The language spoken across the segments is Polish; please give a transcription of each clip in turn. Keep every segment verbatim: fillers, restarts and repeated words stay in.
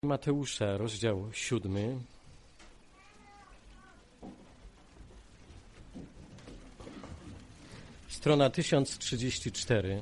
Mateusza, rozdział siódmy. Strona tysiąc trzydzieści cztery.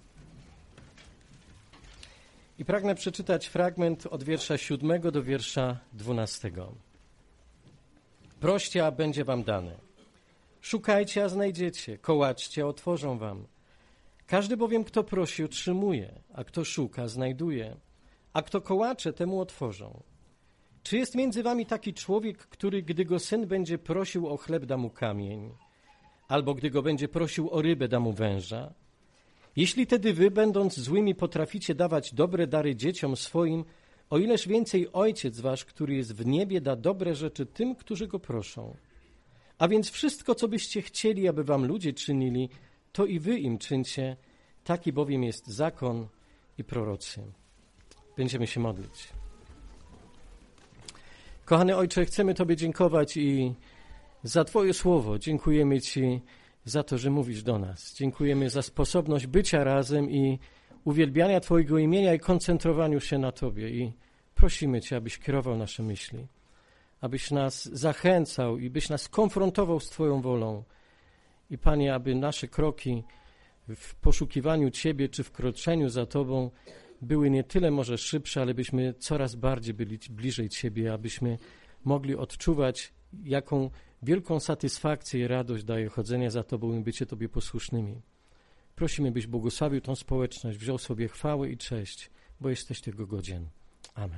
I pragnę przeczytać fragment od wiersza siódmego do wiersza dwunastego. Proście, a będzie wam dane. Szukajcie, a znajdziecie. Kołaczcie, a otworzą wam. Każdy bowiem, kto prosi, otrzymuje, a kto szuka, znajduje, a kto kołacze, temu otworzą. Czy jest między wami taki człowiek, który, gdy go syn będzie prosił o chleb, da mu kamień, albo gdy go będzie prosił o rybę, da mu węża? Jeśli tedy wy, będąc złymi, potraficie dawać dobre dary dzieciom swoim, o ileż więcej Ojciec wasz, który jest w niebie, da dobre rzeczy tym, którzy go proszą. A więc wszystko, co byście chcieli, aby wam ludzie czynili, to i wy im czyńcie, taki bowiem jest zakon i prorocy. Będziemy się modlić. Kochany Ojcze, chcemy Tobie dziękować i za Twoje słowo. Dziękujemy Ci za to, że mówisz do nas. Dziękujemy za sposobność bycia razem i uwielbiania Twojego imienia i koncentrowaniu się na Tobie. I prosimy Cię, abyś kierował nasze myśli, abyś nas zachęcał i byś nas konfrontował z Twoją wolą. I Panie, aby nasze kroki w poszukiwaniu Ciebie czy w kroczeniu za Tobą były nie tyle może szybsze, ale byśmy coraz bardziej byli bliżej Ciebie, abyśmy mogli odczuwać, jaką wielką satysfakcję i radość daje chodzenie za Tobą i bycie Tobie posłusznymi. Prosimy, byś błogosławił tą społeczność, wziął sobie chwałę i cześć, bo jesteś tego godzien. Amen.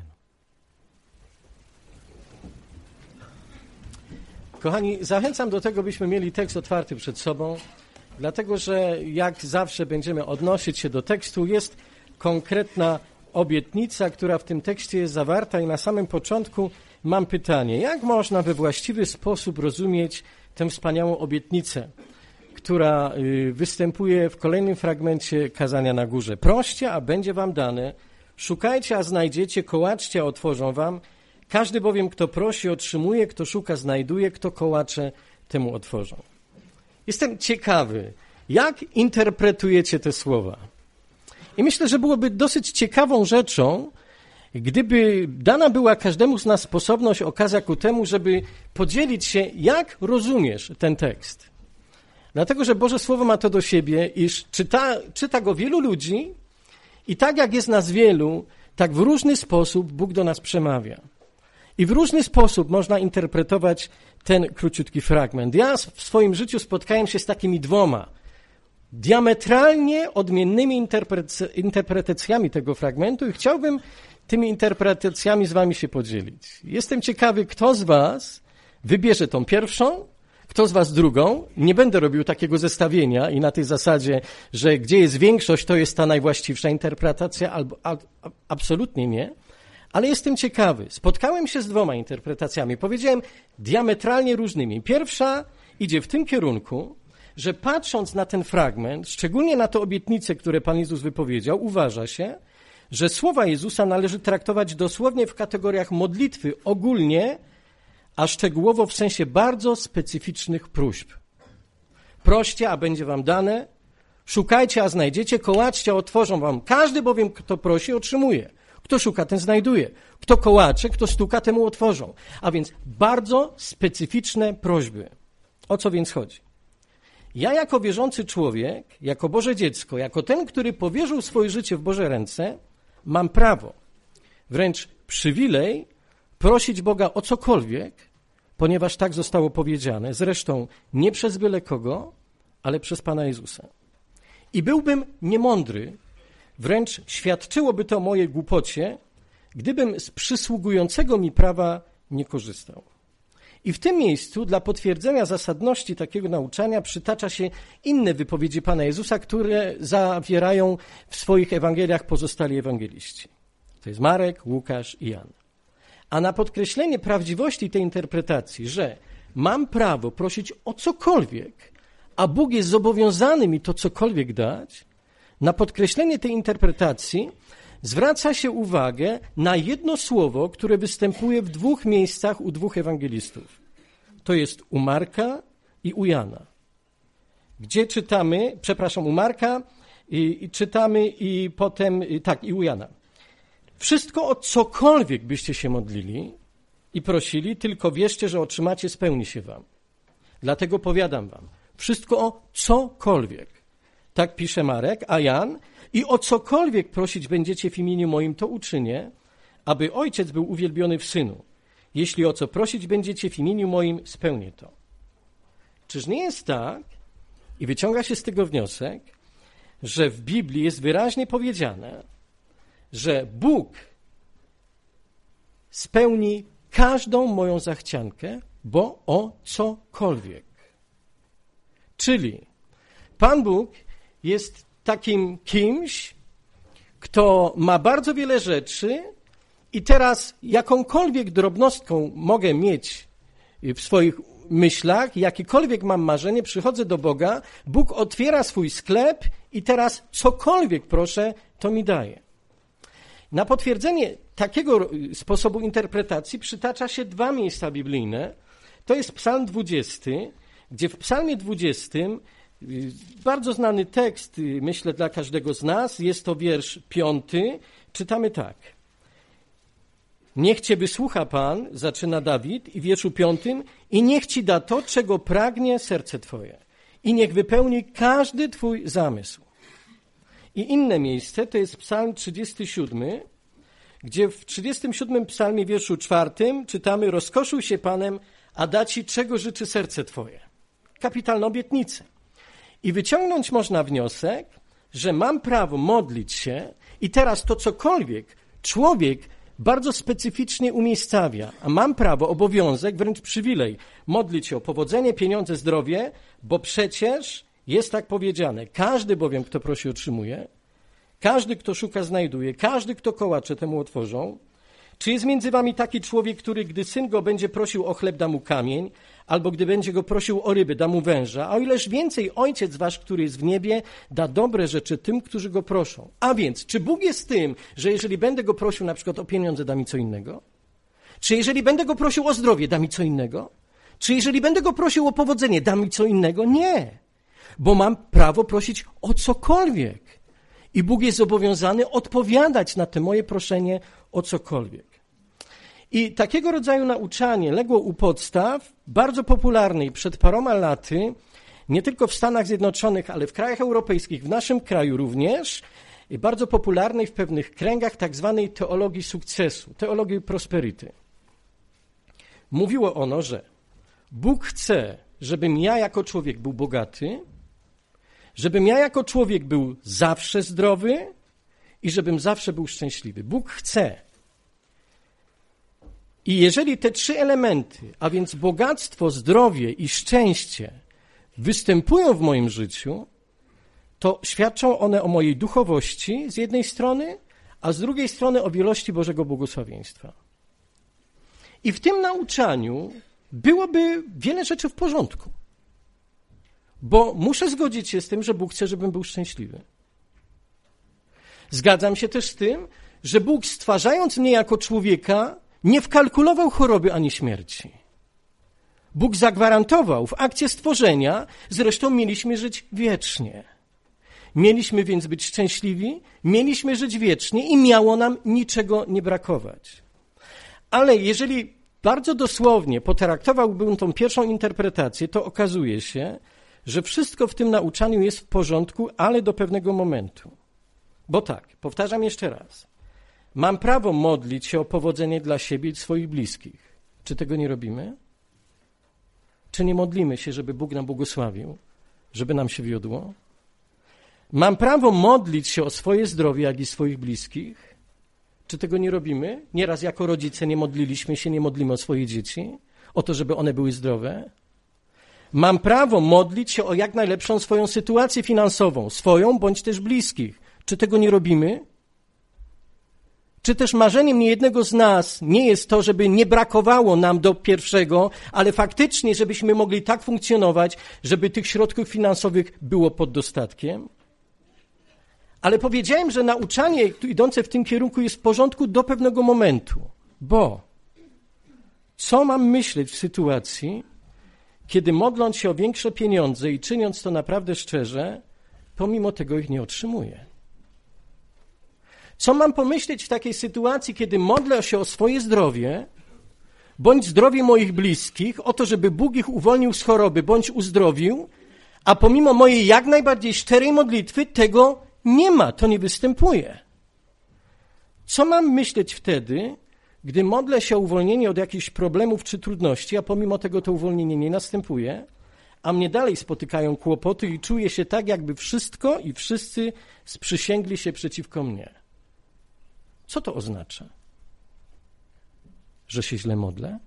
Kochani, zachęcam do tego, byśmy mieli tekst otwarty przed sobą, dlatego że jak zawsze będziemy odnosić się do tekstu, jest konkretna obietnica, która w tym tekście jest zawarta i na samym początku mam pytanie, jak można we właściwy sposób rozumieć tę wspaniałą obietnicę, która występuje w kolejnym fragmencie kazania na górze. Proście, a będzie wam dane, szukajcie, a znajdziecie, kołaczcie, a otworzą wam. Każdy bowiem, kto prosi, otrzymuje, kto szuka, znajduje, kto kołacze, temu otworzą. Jestem ciekawy, jak interpretujecie te słowa. I myślę, że byłoby dosyć ciekawą rzeczą, gdyby dana była każdemu z nas sposobność, okazja ku temu, żeby podzielić się, jak rozumiesz ten tekst. Dlatego, że Boże Słowo ma to do siebie, iż czyta, czyta go wielu ludzi i tak jak jest nas wielu, tak w różny sposób Bóg do nas przemawia. I w różny sposób można interpretować ten króciutki fragment. Ja w swoim życiu spotkałem się z takimi dwoma diametralnie odmiennymi interpretacjami tego fragmentu i chciałbym tymi interpretacjami z wami się podzielić. Jestem ciekawy, kto z was wybierze tą pierwszą, kto z was drugą. Nie będę robił takiego zestawienia i na tej zasadzie, że gdzie jest większość, to jest ta najwłaściwsza interpretacja, albo a, a, absolutnie nie. Ale jestem ciekawy. Spotkałem się z dwoma interpretacjami. Powiedziałem diametralnie różnymi. Pierwsza idzie w tym kierunku, że patrząc na ten fragment, szczególnie na te obietnice, które Pan Jezus wypowiedział, uważa się, że słowa Jezusa należy traktować dosłownie w kategoriach modlitwy ogólnie, a szczegółowo w sensie bardzo specyficznych próśb. Proście, a będzie wam dane, szukajcie, a znajdziecie, kołaczcie, a otworzą wam. Każdy bowiem, kto prosi, otrzymuje. Kto szuka, ten znajduje. Kto kołacze, kto stuka, temu otworzą. A więc bardzo specyficzne prośby. O co więc chodzi? Ja jako wierzący człowiek, jako Boże dziecko, jako ten, który powierzył swoje życie w Boże ręce, mam prawo, wręcz przywilej prosić Boga o cokolwiek, ponieważ tak zostało powiedziane, zresztą nie przez byle kogo, ale przez Pana Jezusa. I byłbym niemądry, wręcz świadczyłoby to o mojej głupocie, gdybym z przysługującego mi prawa nie korzystał. I w tym miejscu dla potwierdzenia zasadności takiego nauczania przytacza się inne wypowiedzi Pana Jezusa, które zawierają w swoich Ewangeliach pozostali ewangeliści. To jest Marek, Łukasz i Jan. A na podkreślenie prawdziwości tej interpretacji, że mam prawo prosić o cokolwiek, a Bóg jest zobowiązany mi to cokolwiek dać, na podkreślenie tej interpretacji zwraca się uwagę na jedno słowo, które występuje w dwóch miejscach u dwóch ewangelistów. To jest u Marka i u Jana. Gdzie czytamy, przepraszam, u Marka i, i czytamy i potem, i, tak, i u Jana. Wszystko, o cokolwiek byście się modlili i prosili, tylko wierzcie, że otrzymacie, spełni się wam. Dlatego powiadam wam, wszystko o cokolwiek. Tak pisze Marek, a Jan, i o cokolwiek prosić będziecie w imieniu moim, to uczynię, aby Ojciec był uwielbiony w Synu. Jeśli o co prosić będziecie w imieniu moim, spełnię to. Czyż nie jest tak, i wyciąga się z tego wniosek, że w Biblii jest wyraźnie powiedziane, że Bóg spełni każdą moją zachciankę, bo o cokolwiek. Czyli Pan Bóg jest takim kimś, kto ma bardzo wiele rzeczy i teraz jakąkolwiek drobnostką mogę mieć w swoich myślach, jakiekolwiek mam marzenie, przychodzę do Boga, Bóg otwiera swój sklep i teraz cokolwiek proszę, to mi daje. Na potwierdzenie takiego sposobu interpretacji przytacza się dwa miejsca biblijne. To jest Psalm dwudziesty, gdzie w Psalmie dwudziestym, bardzo znany tekst, myślę, dla każdego z nas, jest to wiersz piąty, czytamy tak. Niech Cię wysłucha Pan, zaczyna Dawid, i w wierszu piątym, i niech Ci da to, czego pragnie serce Twoje. I niech wypełni każdy Twój zamysł. I inne miejsce to jest Psalm trzydziesty siódmy, gdzie w trzydziestym siódmym psalmie, wierszu czwartym czytamy: rozkoszuj się Panem, a da Ci, czego życzy serce Twoje. Kapitalna obietnica. I wyciągnąć można wniosek, że mam prawo modlić się i teraz to cokolwiek człowiek bardzo specyficznie umiejscawia, a mam prawo, obowiązek, wręcz przywilej modlić się o powodzenie, pieniądze, zdrowie, bo przecież jest tak powiedziane. Każdy bowiem, kto prosi, otrzymuje. Każdy, kto szuka, znajduje. Każdy, kto kołacze, temu otworzą. Czy jest między wami taki człowiek, który, gdy syn go będzie prosił o chleb, da mu kamień, albo gdy będzie go prosił o ryby, da mu węża? A o ileż więcej Ojciec wasz, który jest w niebie, da dobre rzeczy tym, którzy go proszą. A więc, czy Bóg jest tym, że jeżeli będę go prosił na przykład o pieniądze, da mi co innego? Czy jeżeli będę go prosił o zdrowie, da mi co innego? Czy jeżeli będę go prosił o powodzenie, da mi co innego? Nie. Bo mam prawo prosić o cokolwiek. I Bóg jest zobowiązany odpowiadać na te moje proszenie o cokolwiek. I takiego rodzaju nauczanie legło u podstaw bardzo popularnej przed paroma laty, nie tylko w Stanach Zjednoczonych, ale w krajach europejskich, w naszym kraju również, i bardzo popularnej w pewnych kręgach tak zwanej teologii sukcesu, teologii prosperity. Mówiło ono, że Bóg chce, żebym ja jako człowiek był bogaty, żebym ja jako człowiek był zawsze zdrowy i żebym zawsze był szczęśliwy. Bóg chce. I jeżeli te trzy elementy, a więc bogactwo, zdrowie i szczęście, występują w moim życiu, to świadczą one o mojej duchowości z jednej strony, a z drugiej strony o wielości Bożego błogosławieństwa. I w tym nauczaniu byłoby wiele rzeczy w porządku. Bo muszę zgodzić się z tym, że Bóg chce, żebym był szczęśliwy. Zgadzam się też z tym, że Bóg, stwarzając mnie jako człowieka, nie wkalkulował choroby ani śmierci. Bóg zagwarantował w akcie stworzenia, zresztą mieliśmy żyć wiecznie. Mieliśmy więc być szczęśliwi, mieliśmy żyć wiecznie i miało nam niczego nie brakować. Ale jeżeli bardzo dosłownie potraktowałbym tą pierwszą interpretację, to okazuje się, że wszystko w tym nauczaniu jest w porządku, ale do pewnego momentu. Bo tak, powtarzam jeszcze raz. Mam prawo modlić się o powodzenie dla siebie i swoich bliskich. Czy tego nie robimy? Czy nie modlimy się, żeby Bóg nam błogosławił, żeby nam się wiodło? Mam prawo modlić się o swoje zdrowie, jak i swoich bliskich. Czy tego nie robimy? Nieraz jako rodzice nie modliliśmy się, nie modlimy o swoje dzieci, o to, żeby one były zdrowe. Mam prawo modlić się o jak najlepszą swoją sytuację finansową, swoją bądź też bliskich. Czy tego nie robimy? Czy też marzeniem niejednego z nas nie jest to, żeby nie brakowało nam do pierwszego, ale faktycznie, żebyśmy mogli tak funkcjonować, żeby tych środków finansowych było pod dostatkiem? Ale powiedziałem, że nauczanie idące w tym kierunku jest w porządku do pewnego momentu. Bo co mam myśleć w sytuacji, kiedy modląc się o większe pieniądze i czyniąc to naprawdę szczerze, pomimo tego ich nie otrzymuję? Co mam pomyśleć w takiej sytuacji, kiedy modlę się o swoje zdrowie, bądź zdrowie moich bliskich, o to, żeby Bóg ich uwolnił z choroby, bądź uzdrowił, a pomimo mojej jak najbardziej szczerej modlitwy tego nie ma, to nie występuje. Co mam myśleć wtedy, gdy modlę się o uwolnienie od jakichś problemów czy trudności, a pomimo tego to uwolnienie nie następuje, a mnie dalej spotykają kłopoty i czuję się tak, jakby wszystko i wszyscy sprzysięgli się przeciwko mnie. Co to oznacza? Że się źle modlę?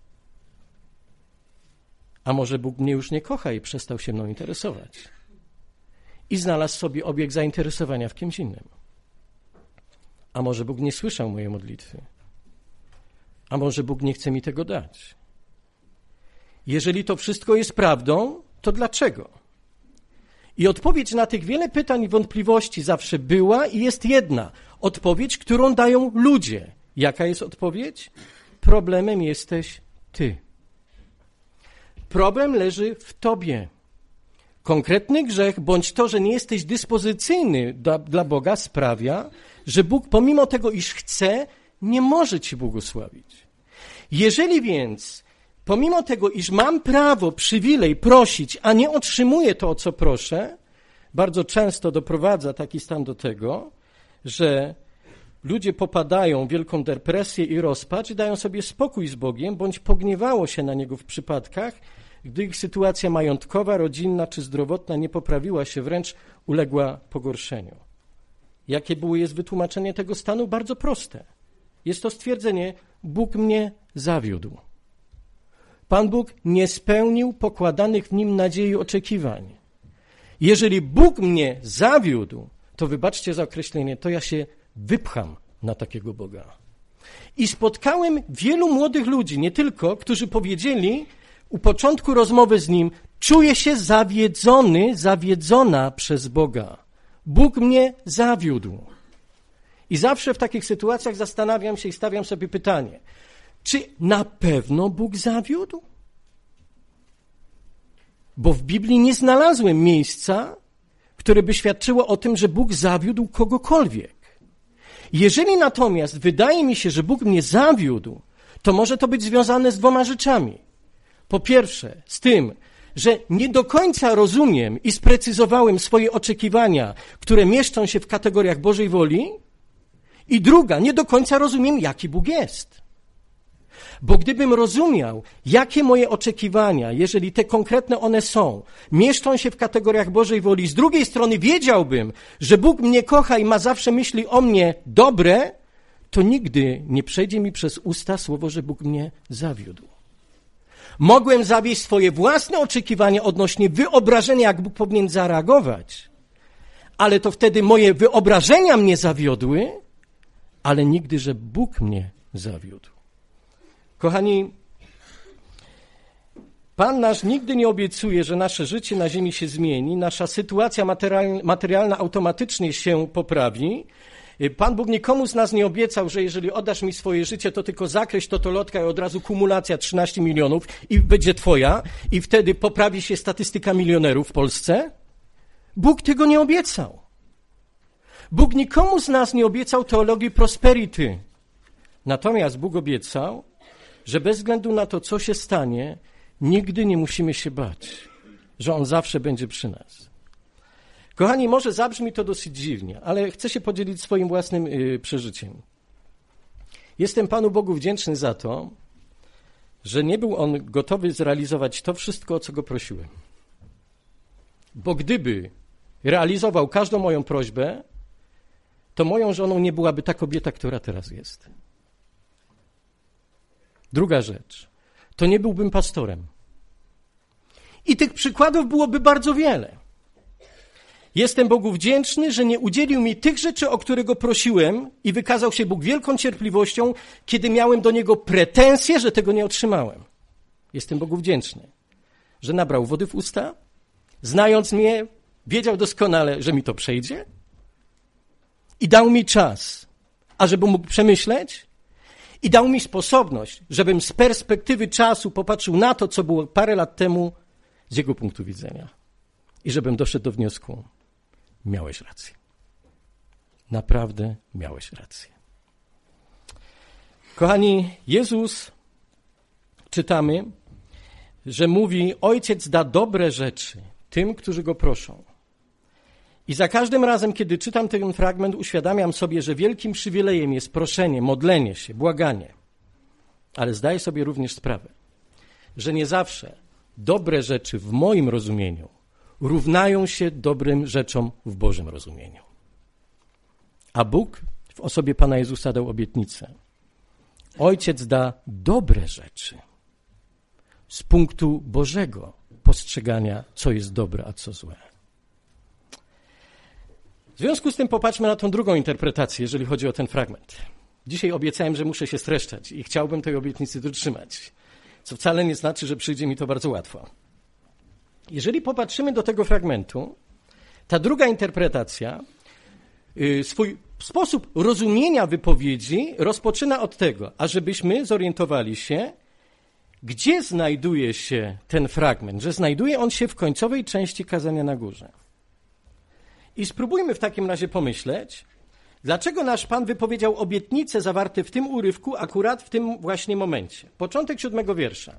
A może Bóg mnie już nie kocha i przestał się mną interesować? I znalazł sobie obiekt zainteresowania w kimś innym. A może Bóg nie słyszał mojej modlitwy? A może Bóg nie chce mi tego dać? Jeżeli to wszystko jest prawdą, to dlaczego? I odpowiedź na tych wiele pytań i wątpliwości zawsze była i jest jedna. Odpowiedź, którą dają ludzie. Jaka jest odpowiedź? Problemem jesteś ty. Problem leży w tobie. Konkretny grzech, bądź to, że nie jesteś dyspozycyjny dla, dla Boga, sprawia, że Bóg pomimo tego, iż chce, nie może ci błogosławić. Jeżeli więc, pomimo tego, iż mam prawo, przywilej prosić, a nie otrzymuję to, o co proszę, bardzo często doprowadza taki stan do tego, że ludzie popadają w wielką depresję i rozpacz i dają sobie spokój z Bogiem, bądź pogniewało się na Niego w przypadkach, gdy ich sytuacja majątkowa, rodzinna czy zdrowotna nie poprawiła się, wręcz uległa pogorszeniu. Jakie było jest wytłumaczenie tego stanu? Bardzo proste. Jest to stwierdzenie, Bóg mnie zawiódł. Pan Bóg nie spełnił pokładanych w Nim nadziei i oczekiwań. Jeżeli Bóg mnie zawiódł, to wybaczcie za określenie, to ja się wypcham na takiego Boga. I spotkałem wielu młodych ludzi, nie tylko, którzy powiedzieli u początku rozmowy z Nim, czuję się zawiedzony, zawiedzona przez Boga. Bóg mnie zawiódł. I zawsze w takich sytuacjach zastanawiam się i stawiam sobie pytanie, czy na pewno Bóg zawiódł? Bo w Biblii nie znalazłem miejsca, które by świadczyło o tym, że Bóg zawiódł kogokolwiek. Jeżeli natomiast wydaje mi się, że Bóg mnie zawiódł, to może to być związane z dwoma rzeczami. Po pierwsze, z tym, że nie do końca rozumiem i sprecyzowałem swoje oczekiwania, które mieszczą się w kategoriach Bożej woli, i druga, nie do końca rozumiem, jaki Bóg jest. Bo gdybym rozumiał, jakie moje oczekiwania, jeżeli te konkretne one są, mieszczą się w kategoriach Bożej woli, z drugiej strony wiedziałbym, że Bóg mnie kocha i ma zawsze myśli o mnie dobre, to nigdy nie przejdzie mi przez usta słowo, że Bóg mnie zawiódł. Mogłem zawieść swoje własne oczekiwania odnośnie wyobrażenia, jak Bóg powinien zareagować, ale to wtedy moje wyobrażenia mnie zawiodły, ale nigdy, że Bóg mnie zawiódł. Kochani, Pan nasz nigdy nie obiecuje, że nasze życie na ziemi się zmieni, nasza sytuacja materialna, materialna automatycznie się poprawi. Pan Bóg nikomu z nas nie obiecał, że jeżeli oddasz mi swoje życie, to tylko zakreśl totolotka i od razu kumulacja trzynaście milionów i będzie twoja i wtedy poprawi się statystyka milionerów w Polsce. Bóg tego nie obiecał. Bóg nikomu z nas nie obiecał teologii prosperity. Natomiast Bóg obiecał, że bez względu na to, co się stanie, nigdy nie musimy się bać, że On zawsze będzie przy nas. Kochani, może zabrzmi to dosyć dziwnie, ale chcę się podzielić swoim własnym yy, przeżyciem. Jestem Panu Bogu wdzięczny za to, że nie był On gotowy zrealizować to wszystko, o co Go prosiłem. Bo gdyby realizował każdą moją prośbę, to moją żoną nie byłaby ta kobieta, która teraz jest. Druga rzecz, to nie byłbym pastorem. I tych przykładów byłoby bardzo wiele. Jestem Bogu wdzięczny, że nie udzielił mi tych rzeczy, o które Go prosiłem i wykazał się Bóg wielką cierpliwością, kiedy miałem do Niego pretensje, że tego nie otrzymałem. Jestem Bogu wdzięczny, że nabrał wody w usta, znając mnie, wiedział doskonale, że mi to przejdzie i dał mi czas, ażeby mógł przemyśleć i dał mi sposobność, żebym z perspektywy czasu popatrzył na to, co było parę lat temu z Jego punktu widzenia i żebym doszedł do wniosku, miałeś rację. naprawdę miałeś rację. Kochani, Jezus, czytamy, że mówi, Ojciec da dobre rzeczy tym, którzy Go proszą. I za każdym razem, kiedy czytam ten fragment, uświadamiam sobie, że wielkim przywilejem jest proszenie, modlenie się, błaganie. Ale zdaję sobie również sprawę, że nie zawsze dobre rzeczy w moim rozumieniu równają się dobrym rzeczom w Bożym rozumieniu. A Bóg w osobie Pana Jezusa dał obietnicę. Ojciec da dobre rzeczy z punktu Bożego postrzegania, co jest dobre, a co złe. W związku z tym popatrzmy na tą drugą interpretację, jeżeli chodzi o ten fragment. Dzisiaj obiecałem, że muszę się streszczać i chciałbym tej obietnicy dotrzymać, co wcale nie znaczy, że przyjdzie mi to bardzo łatwo. Jeżeli popatrzymy do tego fragmentu, ta druga interpretacja yy, swój sposób rozumienia wypowiedzi rozpoczyna od tego, ażebyśmy zorientowali się, gdzie znajduje się ten fragment, że znajduje on się w końcowej części Kazania na Górze. I spróbujmy w takim razie pomyśleć, dlaczego nasz Pan wypowiedział obietnice zawarte w tym urywku akurat w tym właśnie momencie. Początek siódmego wiersza.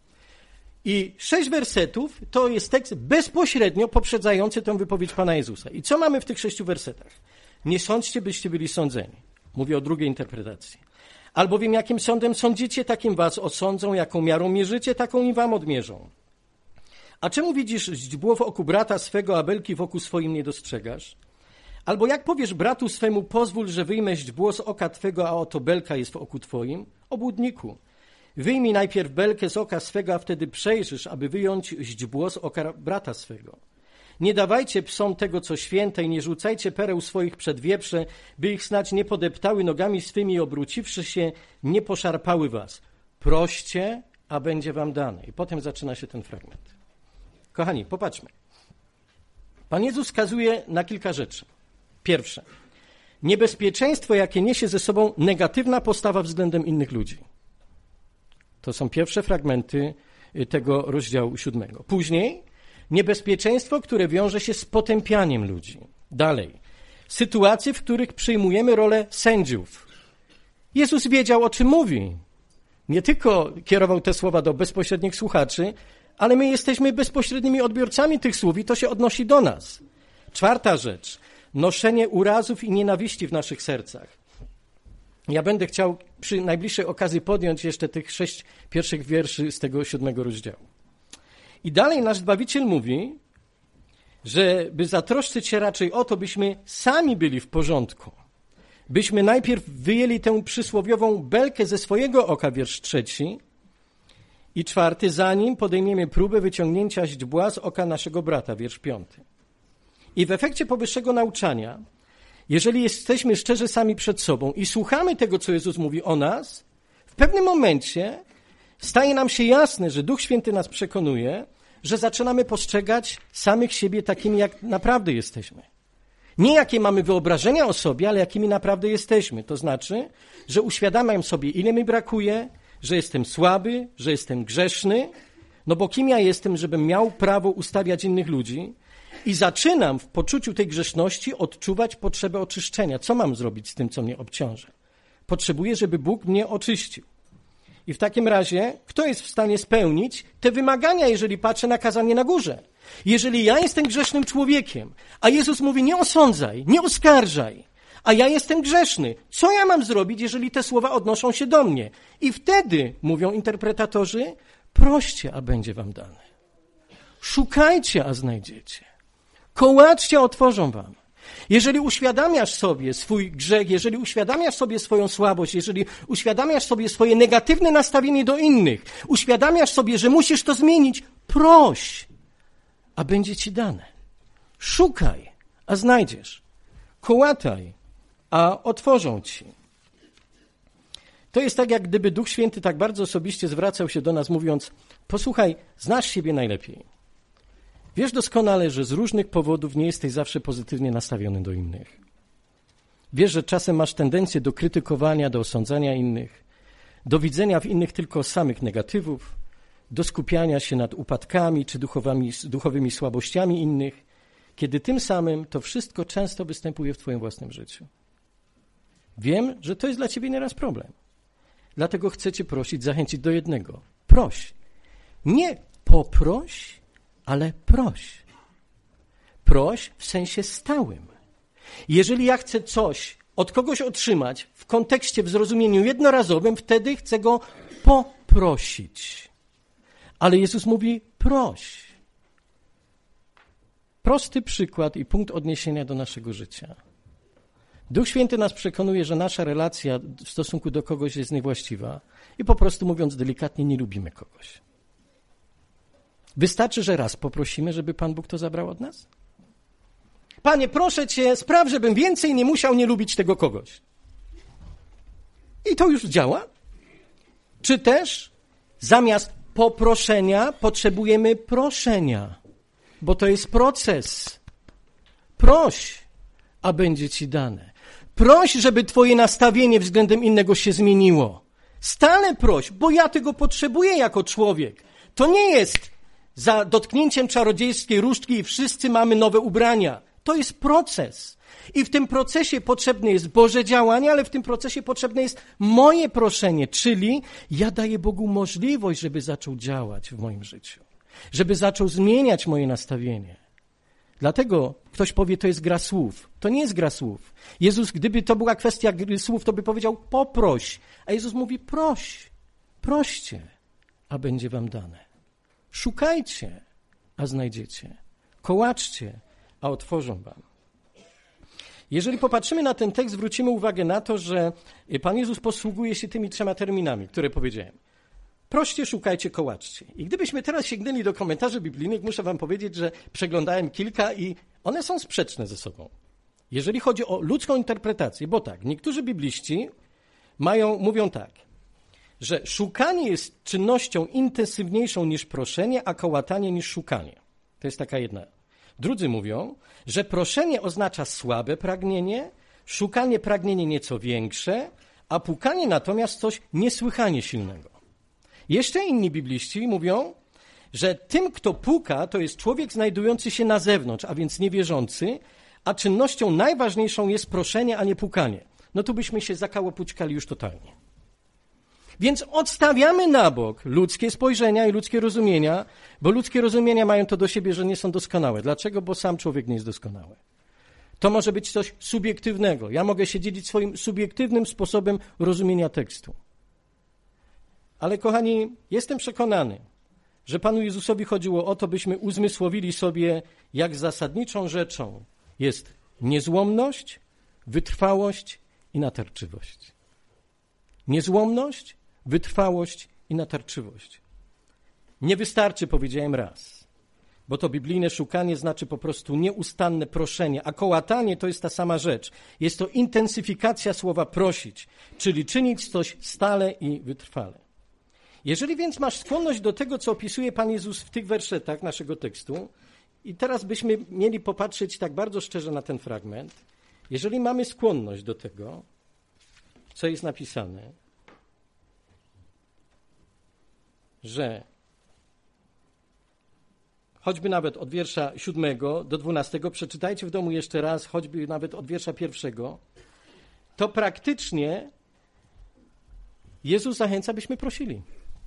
I sześć wersetów to jest tekst bezpośrednio poprzedzający tę wypowiedź Pana Jezusa. I co mamy w tych sześciu wersetach? Nie sądźcie, byście byli sądzeni. Mówię o drugiej interpretacji. Albowiem jakim sądem sądzicie, takim was osądzą, jaką miarą mierzycie, taką i wam odmierzą. A czemu widzisz źdźbło w oku brata swego, a belki w oku swoim nie dostrzegasz? Albo jak powiesz bratu swemu, pozwól, że wyjmę źdźbło z oka twego, a oto belka jest w oku twoim? Obłudniku, wyjmij najpierw belkę z oka swego, a wtedy przejrzysz, aby wyjąć źdźbło z oka brata swego. Nie dawajcie psom tego, co święte, i nie rzucajcie pereł swoich przed wieprze, by ich snać nie podeptały nogami swymi i obróciwszy się, nie poszarpały was. Proście, a będzie wam dane. I potem zaczyna się ten fragment. Kochani, popatrzmy. Pan Jezus wskazuje na kilka rzeczy. Pierwsze, niebezpieczeństwo, jakie niesie ze sobą negatywna postawa względem innych ludzi. To są pierwsze fragmenty tego rozdziału siódmego. Później niebezpieczeństwo, które wiąże się z potępianiem ludzi. Dalej, sytuacje, w których przyjmujemy rolę sędziów. Jezus wiedział, o czym mówi. Nie tylko kierował te słowa do bezpośrednich słuchaczy, ale my jesteśmy bezpośrednimi odbiorcami tych słów i to się odnosi do nas. Czwarta rzecz, noszenie urazów i nienawiści w naszych sercach. Ja będę chciał przy najbliższej okazji podjąć jeszcze tych sześć pierwszych wierszy z tego siódmego rozdziału. I dalej nasz Zbawiciel mówi, żeby zatroszczyć się raczej o to, byśmy sami byli w porządku. Byśmy najpierw wyjęli tę przysłowiową belkę ze swojego oka, wiersz trzeci, i czwarty, zanim podejmiemy próbę wyciągnięcia źdźbła z oka naszego brata, wiersz piąty. I w efekcie powyższego nauczania, jeżeli jesteśmy szczerzy sami przed sobą i słuchamy tego, co Jezus mówi o nas, w pewnym momencie staje nam się jasne, że Duch Święty nas przekonuje, że zaczynamy postrzegać samych siebie takimi, jak naprawdę jesteśmy. Nie jakie mamy wyobrażenia o sobie, ale jakimi naprawdę jesteśmy. To znaczy, że uświadamiam sobie, ile mi brakuje, że jestem słaby, że jestem grzeszny, no bo kim ja jestem, żebym miał prawo ustawiać innych ludzi, i zaczynam w poczuciu tej grzeszności odczuwać potrzebę oczyszczenia. Co mam zrobić z tym, co mnie obciąża? Potrzebuję, żeby Bóg mnie oczyścił. I w takim razie, kto jest w stanie spełnić te wymagania, jeżeli patrzę na kazanie na górze? Jeżeli ja jestem grzesznym człowiekiem, a Jezus mówi, nie osądzaj, nie oskarżaj, a ja jestem grzeszny, co ja mam zrobić, jeżeli te słowa odnoszą się do mnie? I wtedy, mówią interpretatorzy, proście, a będzie wam dane. Szukajcie, a znajdziecie. Kołaczcie, otworzą wam. Jeżeli uświadamiasz sobie swój grzech, jeżeli uświadamiasz sobie swoją słabość, jeżeli uświadamiasz sobie swoje negatywne nastawienie do innych, uświadamiasz sobie, że musisz to zmienić, proś, a będzie ci dane. Szukaj, a znajdziesz. Kołataj, a otworzą ci. To jest tak, jak gdyby Duch Święty tak bardzo osobiście zwracał się do nas, mówiąc, posłuchaj, znasz siebie najlepiej. Wiesz doskonale, że z różnych powodów nie jesteś zawsze pozytywnie nastawiony do innych. Wiesz, że czasem masz tendencję do krytykowania, do osądzania innych, do widzenia w innych tylko samych negatywów, do skupiania się nad upadkami czy duchowymi, duchowymi słabościami innych kiedy tym samym to wszystko często występuje w twoim własnym życiu. Wiem, że to jest dla ciebie nieraz problem. Dlatego chcę cię prosić, zachęcić do jednego. Proś. Nie poproś, ale proś. Proś w sensie stałym. Jeżeli ja chcę coś od kogoś otrzymać w kontekście, w zrozumieniu jednorazowym, wtedy chcę go poprosić. Ale Jezus mówi proś. Prosty przykład i punkt odniesienia do naszego życia. Duch Święty nas przekonuje, że nasza relacja w stosunku do kogoś jest niewłaściwa i po prostu mówiąc delikatnie, nie lubimy kogoś. Wystarczy, że raz poprosimy, żeby Pan Bóg to zabrał od nas? Panie, proszę Cię, spraw, żebym więcej nie musiał nie lubić tego kogoś. I to już działa? Czy też zamiast poproszenia potrzebujemy proszenia? Bo to jest proces. Proś, a będzie Ci dane. Proś, żeby Twoje nastawienie względem innego się zmieniło. Stale proś, bo ja tego potrzebuję jako człowiek. To nie jest za dotknięciem czarodziejskiej różdżki i wszyscy mamy nowe ubrania. To jest proces. I w tym procesie potrzebne jest Boże działanie, ale w tym procesie potrzebne jest moje proszenie, czyli ja daję Bogu możliwość, żeby zaczął działać w moim życiu. Żeby zaczął zmieniać moje nastawienie. Dlatego ktoś powie, to jest gra słów. To nie jest gra słów. Jezus, gdyby to była kwestia gry słów, to by powiedział poproś. A Jezus mówi proś, proście, a będzie wam dane. Szukajcie, a znajdziecie. Kołaczcie, a otworzą wam. Jeżeli popatrzymy na ten tekst, zwrócimy uwagę na to, że Pan Jezus posługuje się tymi trzema terminami, które powiedziałem. Proście, szukajcie, kołaczcie. I gdybyśmy teraz sięgnęli do komentarzy biblijnych, muszę wam powiedzieć, że przeglądałem kilka i one są sprzeczne ze sobą. Jeżeli chodzi o ludzką interpretację, bo tak, niektórzy bibliści mają, mówią tak, że szukanie jest czynnością intensywniejszą niż proszenie, a kołatanie niż szukanie. To jest taka jedna. Drudzy mówią, że proszenie oznacza słabe pragnienie, szukanie pragnienie nieco większe, a pukanie natomiast coś niesłychanie silnego. Jeszcze inni bibliści mówią, że tym, kto puka, to jest człowiek znajdujący się na zewnątrz, a więc niewierzący, a czynnością najważniejszą jest proszenie, a nie pukanie. No tu byśmy się zakałopućkali już totalnie. Więc odstawiamy na bok ludzkie spojrzenia i ludzkie rozumienia, bo ludzkie rozumienia mają to do siebie, że nie są doskonałe. Dlaczego? Bo sam człowiek nie jest doskonały. To może być coś subiektywnego. Ja mogę się dzielić swoim subiektywnym sposobem rozumienia tekstu. Ale kochani, jestem przekonany, że Panu Jezusowi chodziło o to, byśmy uzmysłowili sobie, jak zasadniczą rzeczą jest niezłomność, wytrwałość i natarczywość. Niezłomność, wytrwałość i natarczywość. Nie wystarczy, powiedziałem raz, bo to biblijne szukanie znaczy po prostu nieustanne proszenie, a kołatanie to jest ta sama rzecz. Jest to intensyfikacja słowa prosić, czyli czynić coś stale i wytrwale. Jeżeli więc masz skłonność do tego, co opisuje Pan Jezus w tych werszetach naszego tekstu, i teraz byśmy mieli popatrzeć tak bardzo szczerze na ten fragment, jeżeli mamy skłonność do tego, co jest napisane, że choćby nawet od wiersza siódmego do dwunastego, przeczytajcie w domu jeszcze raz, choćby nawet od wiersza pierwszego, to praktycznie Jezus zachęca, byśmy prosili.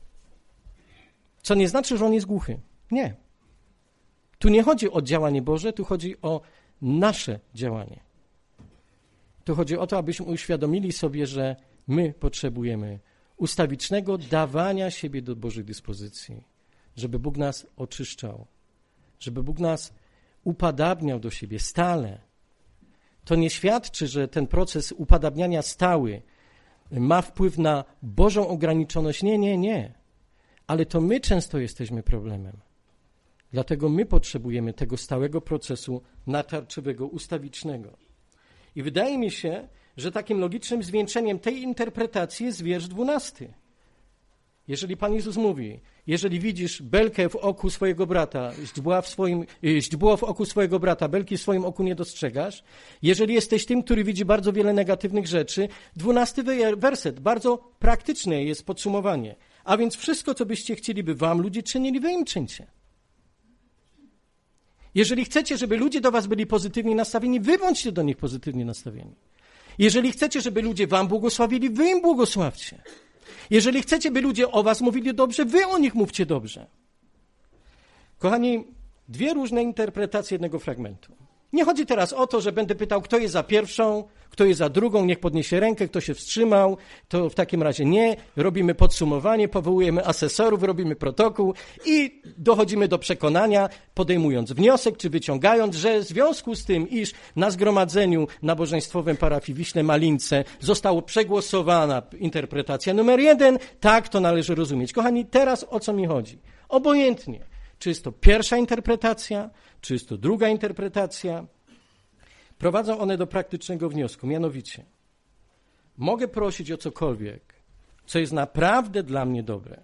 Co nie znaczy, że On jest głuchy. Nie. Tu nie chodzi o działanie Boże, tu chodzi o nasze działanie. Tu chodzi o to, abyśmy uświadomili sobie, że my potrzebujemy ustawicznego dawania siebie do Bożej dyspozycji, żeby Bóg nas oczyszczał, żeby Bóg nas upadabniał do siebie stale. To nie świadczy, że ten proces upadabniania stały ma wpływ na Bożą ograniczoność. Nie, nie, nie. Ale to my często jesteśmy problemem. Dlatego my potrzebujemy tego stałego procesu natarczywego, ustawicznego. I wydaje mi się, że takim logicznym zwieńczeniem tej interpretacji jest wiersz dwunasty. Jeżeli Pan Jezus mówi, jeżeli widzisz belkę w oku swojego brata, źdźbła w swoim, źdźbło w oku swojego brata, belki w swoim oku nie dostrzegasz, jeżeli jesteś tym, który widzi bardzo wiele negatywnych rzeczy, dwunasty werset, bardzo praktyczne jest podsumowanie. A więc wszystko, co byście chcieli, by wam ludzie czynili, wy im czyńcie. Jeżeli chcecie, żeby ludzie do was byli pozytywnie nastawieni, wy bądźcie do nich pozytywnie nastawieni. Jeżeli chcecie, żeby ludzie wam błogosławili, wy im błogosławcie. Jeżeli chcecie, by ludzie o was mówili dobrze, wy o nich mówcie dobrze. Kochani, dwie różne interpretacje jednego fragmentu. Nie chodzi teraz o to, że będę pytał, kto jest za pierwszą, kto jest za drugą, niech podniesie rękę, kto się wstrzymał, to w takim razie nie. Robimy podsumowanie, powołujemy asesorów, robimy protokół i dochodzimy do przekonania, podejmując wniosek, czy wyciągając, że w związku z tym, iż na zgromadzeniu nabożeństwowym parafii Wiśle Malince została przegłosowana interpretacja numer jeden, tak to należy rozumieć. Kochani, teraz o co mi chodzi? Obojętnie. Czy jest to pierwsza interpretacja, czy jest to druga interpretacja, prowadzą one do praktycznego wniosku, mianowicie mogę prosić o cokolwiek, co jest naprawdę dla mnie dobre,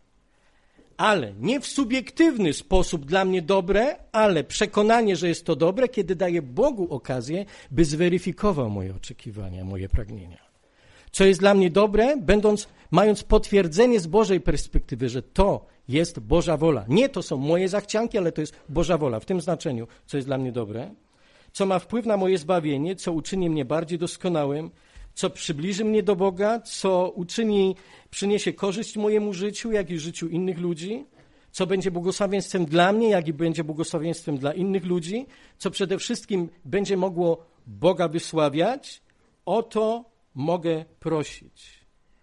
ale nie w subiektywny sposób dla mnie dobre, ale przekonanie, że jest to dobre, kiedy daję Bogu okazję, by zweryfikował moje oczekiwania, moje pragnienia. Co jest dla mnie dobre, będąc, mając potwierdzenie z Bożej perspektywy, że to jest Boża wola. Nie to są moje zachcianki, ale to jest Boża wola. W tym znaczeniu, co jest dla mnie dobre, co ma wpływ na moje zbawienie, co uczyni mnie bardziej doskonałym, co przybliży mnie do Boga, co uczyni, przyniesie korzyść mojemu życiu, jak i życiu innych ludzi, co będzie błogosławieństwem dla mnie, jak i będzie błogosławieństwem dla innych ludzi, co przede wszystkim będzie mogło Boga wysławiać, o to mogę prosić.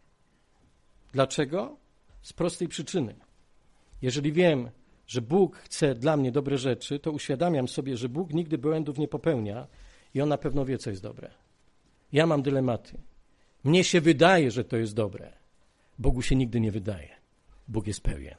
Dlaczego? Z prostej przyczyny. Jeżeli wiem, że Bóg chce dla mnie dobre rzeczy, to uświadamiam sobie, że Bóg nigdy błędów nie popełnia i On na pewno wie, co jest dobre. Ja mam dylematy. Mnie się wydaje, że to jest dobre. Bogu się nigdy nie wydaje. Bóg jest pewien.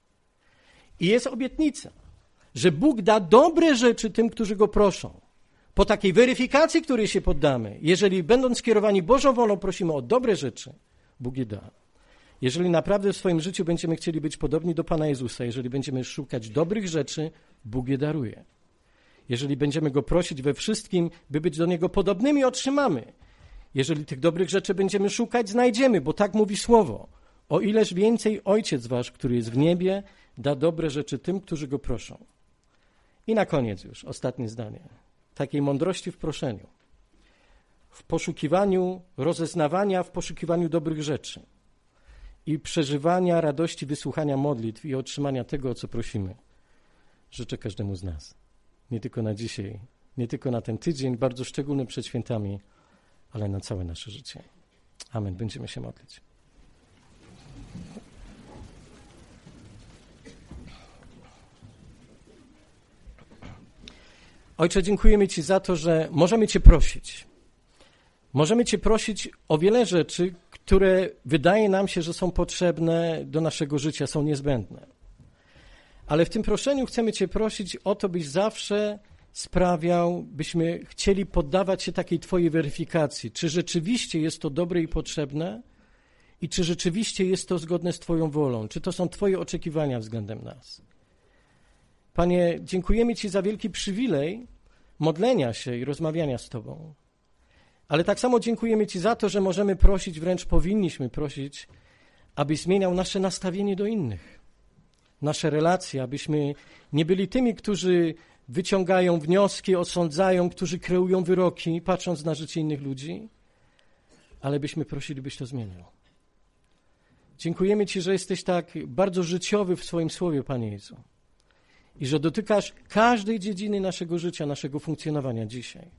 I jest obietnica, że Bóg da dobre rzeczy tym, którzy Go proszą. Po takiej weryfikacji, której się poddamy, jeżeli będąc skierowani Bożą wolą prosimy o dobre rzeczy, Bóg je da. Jeżeli naprawdę w swoim życiu będziemy chcieli być podobni do Pana Jezusa, jeżeli będziemy szukać dobrych rzeczy, Bóg je daruje. Jeżeli będziemy Go prosić we wszystkim, by być do Niego podobnymi, otrzymamy. Jeżeli tych dobrych rzeczy będziemy szukać, znajdziemy, bo tak mówi Słowo. O ileż więcej Ojciec Wasz, który jest w niebie, da dobre rzeczy tym, którzy Go proszą. I na koniec już, ostatnie zdanie. Takiej mądrości w proszeniu. W poszukiwaniu, rozeznawania, w poszukiwaniu dobrych rzeczy. I przeżywania radości wysłuchania modlitw i otrzymania tego, o co prosimy. Życzę każdemu z nas. Nie tylko na dzisiaj, nie tylko na ten tydzień, bardzo szczególny przed świętami, ale na całe nasze życie. Amen. Będziemy się modlić. Ojcze, dziękujemy Ci za to, że możemy Cię prosić. Możemy Cię prosić o wiele rzeczy, które wydaje nam się, że są potrzebne do naszego życia, są niezbędne. Ale w tym proszeniu chcemy Cię prosić o to, byś zawsze sprawiał, byśmy chcieli poddawać się takiej Twojej weryfikacji, czy rzeczywiście jest to dobre i potrzebne i czy rzeczywiście jest to zgodne z Twoją wolą, czy to są Twoje oczekiwania względem nas. Panie, dziękujemy Ci za wielki przywilej modlenia się i rozmawiania z Tobą. Ale tak samo dziękujemy Ci za to, że możemy prosić, wręcz powinniśmy prosić, abyś zmieniał nasze nastawienie do innych, nasze relacje, abyśmy nie byli tymi, którzy wyciągają wnioski, osądzają, którzy kreują wyroki, patrząc na życie innych ludzi, ale byśmy prosili, byś to zmienił. Dziękujemy Ci, że jesteś tak bardzo życiowy w swoim słowie, Panie Jezu, i że dotykasz każdej dziedziny naszego życia, naszego funkcjonowania dzisiaj.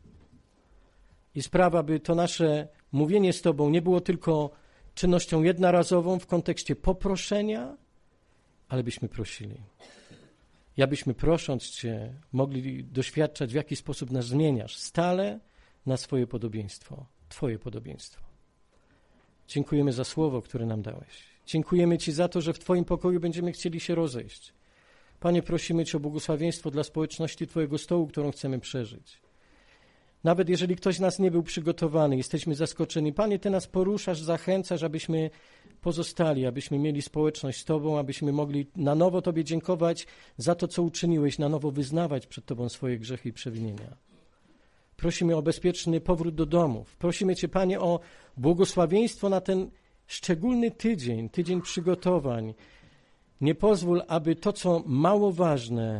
I sprawa, by to nasze mówienie z Tobą nie było tylko czynnością jednorazową w kontekście poproszenia, ale byśmy prosili. I abyśmy prosząc Cię mogli doświadczać, w jaki sposób nas zmieniasz stale na swoje podobieństwo, Twoje podobieństwo. Dziękujemy za słowo, które nam dałeś. Dziękujemy Ci za to, że w Twoim pokoju będziemy chcieli się rozejść. Panie, prosimy Cię o błogosławieństwo dla społeczności Twojego stołu, którą chcemy przeżyć. Nawet jeżeli ktoś z nas nie był przygotowany, jesteśmy zaskoczeni. Panie, Ty nas poruszasz, zachęcasz, abyśmy pozostali, abyśmy mieli społeczność z Tobą, abyśmy mogli na nowo Tobie dziękować za to, co uczyniłeś, na nowo wyznawać przed Tobą swoje grzechy i przewinienia. Prosimy o bezpieczny powrót do domów. Prosimy Cię, Panie, o błogosławieństwo na ten szczególny tydzień, tydzień przygotowań. Nie pozwól, aby to, co mało ważne,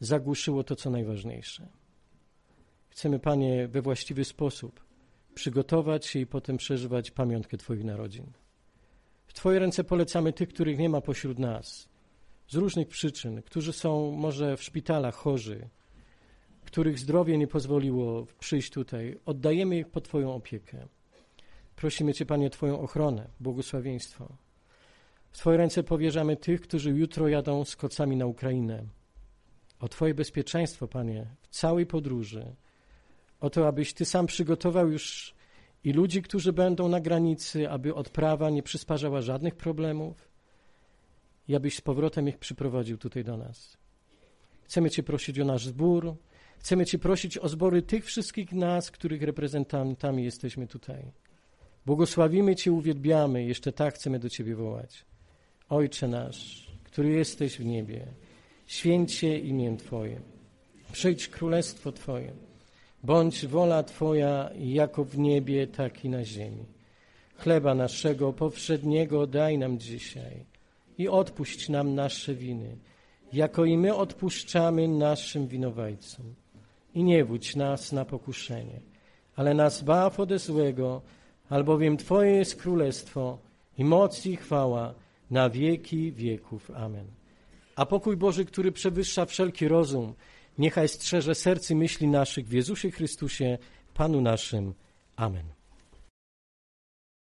zagłuszyło to, co najważniejsze. Chcemy, Panie, we właściwy sposób przygotować się i potem przeżywać pamiątkę Twoich narodzin. W Twoje ręce polecamy tych, których nie ma pośród nas, z różnych przyczyn, którzy są może w szpitalach chorzy, których zdrowie nie pozwoliło przyjść tutaj. Oddajemy ich pod Twoją opiekę. Prosimy Cię, Panie, o Twoją ochronę, błogosławieństwo. W Twoje ręce powierzamy tych, którzy jutro jadą z kocami na Ukrainę. O Twoje bezpieczeństwo, Panie, w całej podróży. O to, abyś Ty sam przygotował już i ludzi, którzy będą na granicy, aby odprawa nie przysparzała żadnych problemów i abyś z powrotem ich przyprowadził tutaj do nas. Chcemy Cię prosić o nasz zbór. Chcemy Cię prosić o zbory tych wszystkich nas, których reprezentantami jesteśmy tutaj. Błogosławimy Cię, uwielbiamy, jeszcze tak chcemy do Ciebie wołać. Ojcze nasz, który jesteś w niebie, święć się imię Twoje. Przyjdź królestwo Twoje. Bądź wola Twoja jako w niebie, tak i na ziemi. Chleba naszego powszedniego daj nam dzisiaj i odpuść nam nasze winy, jako i my odpuszczamy naszym winowajcom. I nie wódź nas na pokuszenie, ale nas zbaw ode złego, albowiem Twoje jest królestwo i moc i chwała na wieki wieków. Amen. A pokój Boży, który przewyższa wszelki rozum, niechaj strzeże serc i myśli naszych w Jezusie Chrystusie, Panu naszym. Amen.